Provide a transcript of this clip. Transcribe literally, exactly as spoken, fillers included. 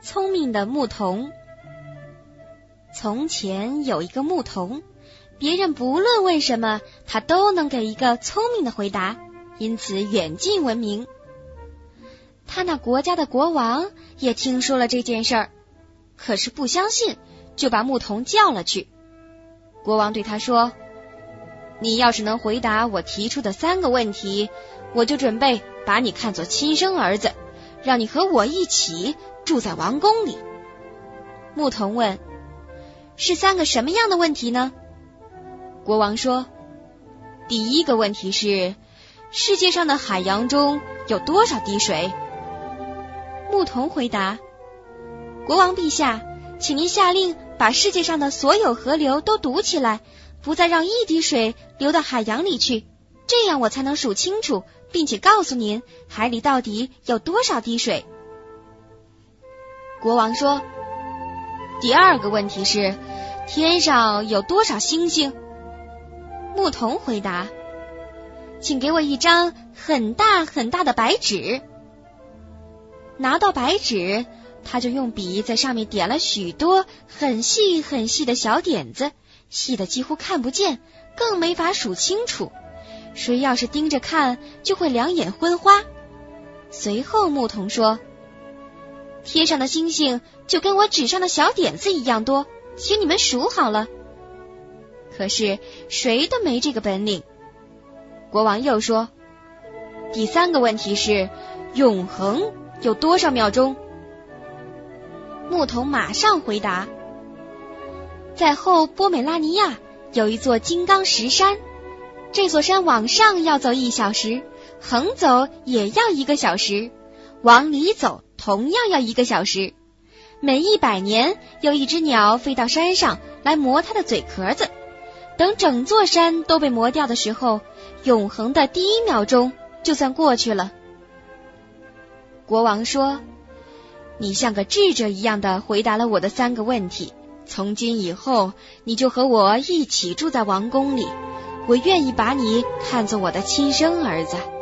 聪明的牧童。从前有一个牧童，别人不论问什么，他都能给一个聪明的回答，因此远近闻名。他那国家的国王也听说了这件事儿，可是不相信，就把牧童叫了去。国王对他说，你要是能回答我提出的三个问题，我就准备把你看作亲生儿子，让你和我一起住在王宫里。牧童问，是三个什么样的问题呢？国王说，第一个问题是，世界上的海洋中有多少滴水？牧童回答，国王陛下，请您下令把世界上的所有河流都堵起来，不再让一滴水流到海洋里去，这样我才能数清楚，并且告诉您海里到底有多少滴水。国王说，第二个问题是，天上有多少星星？牧童回答，请给我一张很大很大的白纸。拿到白纸，他就用笔在上面点了许多很细很细的小点子，细的几乎看不见，更没法数清楚。谁要是盯着看，就会两眼昏花。随后牧童说，天上的星星就跟我纸上的小点子一样多，请你们数好了。可是谁都没这个本领。国王又说，第三个问题是，永恒有多少秒钟？牧童马上回答，在后波美拉尼亚有一座金刚石山，这座山往上要走一小时，横走也要一个小时，往里走同样要一个小时。每一百年有一只鸟飞到山上来磨它的嘴壳子，等整座山都被磨掉的时候，永恒的第一秒钟就算过去了。国王说，你像个智者一样的回答了我的三个问题，从今以后你就和我一起住在王宫里，我愿意把你看作我的亲生儿子。